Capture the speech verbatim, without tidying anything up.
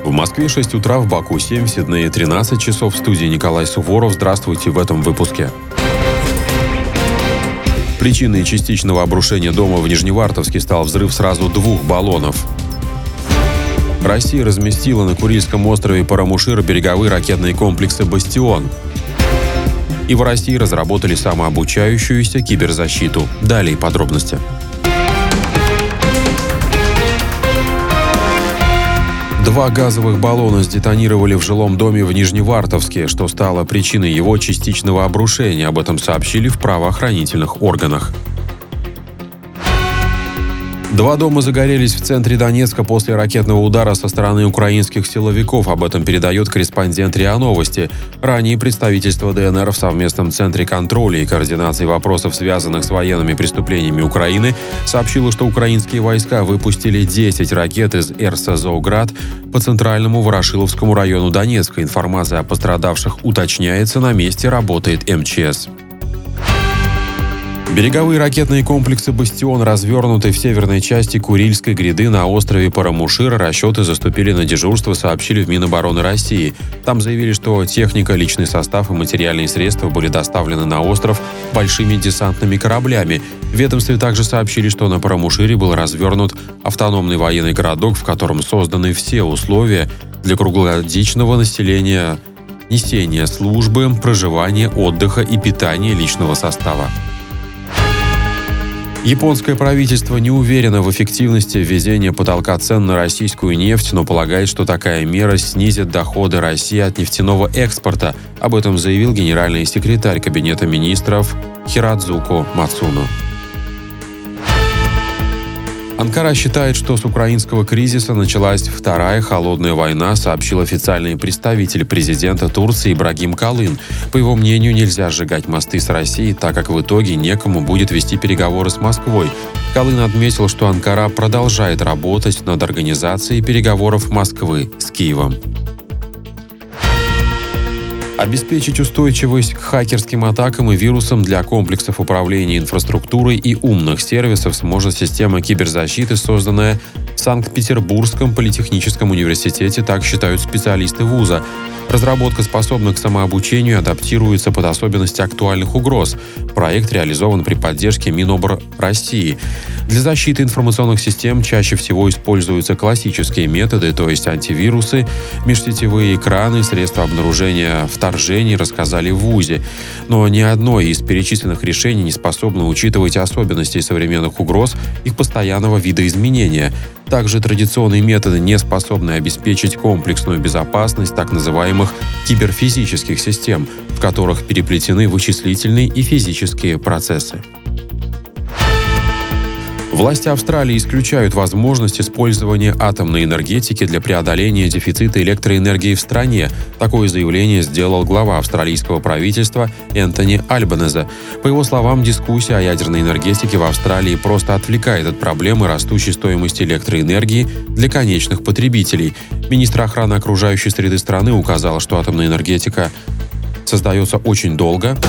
В Москве шесть утра, в Баку семь, в Сиднее тринадцать часов. В студии Николай Суворов. Здравствуйте в этом выпуске. Причиной частичного обрушения дома в Нижневартовске стал взрыв сразу двух баллонов. Россия разместила на Курильском острове Парамушир береговые ракетные комплексы «Бастион». И в России разработали самообучающуюся киберзащиту. Далее подробности. Два газовых баллона сдетонировали в жилом доме в Нижневартовске, что стало причиной его частичного обрушения. Об этом сообщили в правоохранительных органах. Два дома загорелись в центре Донецка после ракетного удара со стороны украинских силовиков. Об этом передает корреспондент РИА Новости. Ранее представительство ДНР в совместном центре контроля и координации вопросов, связанных с военными преступлениями Украины, сообщило, что украинские войска выпустили десять ракет из эр эс «Зооград» по центральному Ворошиловскому району Донецка. Информация о пострадавших уточняется, на месте работает эм че эс. Береговые ракетные комплексы «Бастион» развернуты в северной части Курильской гряды на острове Парамушир. Расчеты заступили на дежурство, сообщили в Минобороны России. Там заявили, что техника, личный состав и материальные средства были доставлены на остров большими десантными кораблями. В ведомстве также сообщили, что на Парамушире был развернут автономный военный городок, в котором созданы все условия для круглогодичного населения, несения службы, проживания, отдыха и питания личного состава. Японское правительство не уверено в эффективности введения потолка цен на российскую нефть, но полагает, что такая мера снизит доходы России от нефтяного экспорта. Об этом заявил генеральный секретарь Кабинета министров Хирадзуко Мацуно. Анкара считает, что с украинского кризиса началась вторая холодная война, сообщил официальный представитель президента Турции Ибрагим Калын. По его мнению, нельзя сжигать мосты с Россией, так как в итоге некому будет вести переговоры с Москвой. Калын отметил, что Анкара продолжает работать над организацией переговоров Москвы с Киевом. Обеспечить устойчивость к хакерским атакам и вирусам для комплексов управления инфраструктурой и умных сервисов сможет система киберзащиты, созданная в Санкт-Петербургском политехническом университете, так считают специалисты вуза. Разработка способна к самообучению, адаптируется под особенности актуальных угроз. Проект реализован при поддержке Минобр России. Для защиты информационных систем чаще всего используются классические методы, то есть антивирусы, межсетевые экраны, средства обнаружения вторжений, рассказали в вузе. Но ни одно из перечисленных решений не способно учитывать особенности современных угроз, их постоянного видоизменения. Также традиционные методы не способны обеспечить комплексную безопасность так называемых киберфизических систем, в которых переплетены вычислительные и физические процессы. Власти Австралии исключают возможность использования атомной энергетики для преодоления дефицита электроэнергии в стране. Такое заявление сделал глава австралийского правительства Энтони Альбанезе. По его словам, дискуссия о ядерной энергетике в Австралии просто отвлекает от проблемы растущей стоимости электроэнергии для конечных потребителей. Министр охраны окружающей среды страны указал, что атомная энергетика создается очень долго,